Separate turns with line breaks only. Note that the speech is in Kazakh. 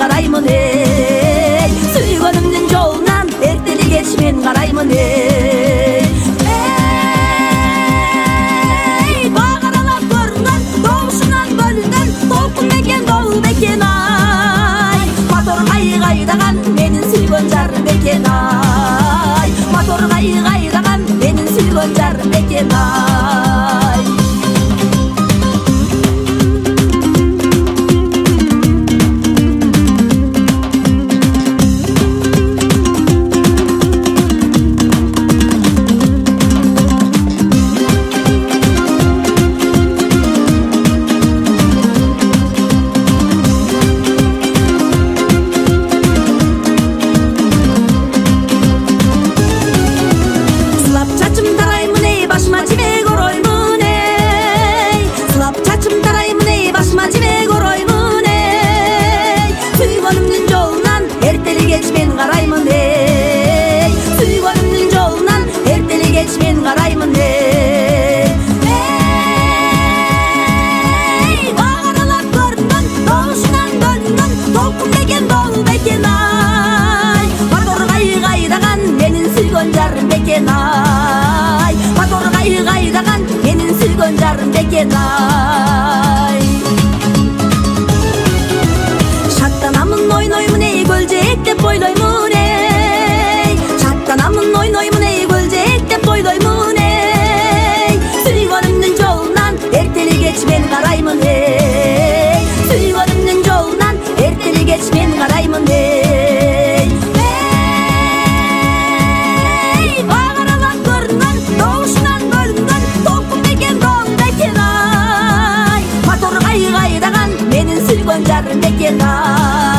қараймын сүйген өмнің жолынан ертелі кеш мен қараймын бағаралап көрінген тоғышынан бөлінген толқын мекен бұл мекен ай мотор қайдаған менің сүйген жарым екен ай мотор қайдаған менің сүйген жарым екен ай мотор қайдаған менің сүйген жарым екен ай шаттанамын ойнаймын көлжек деп ойлаймын шаттанамын ойнаймын көлжек деп ойлаймын сүйгенімнің жолынан ертелі кеш мен қараймын сүйгенімнің жолынан ертелі кеш мен қараймын мотор қайдаған менің сүйген жарым екен ай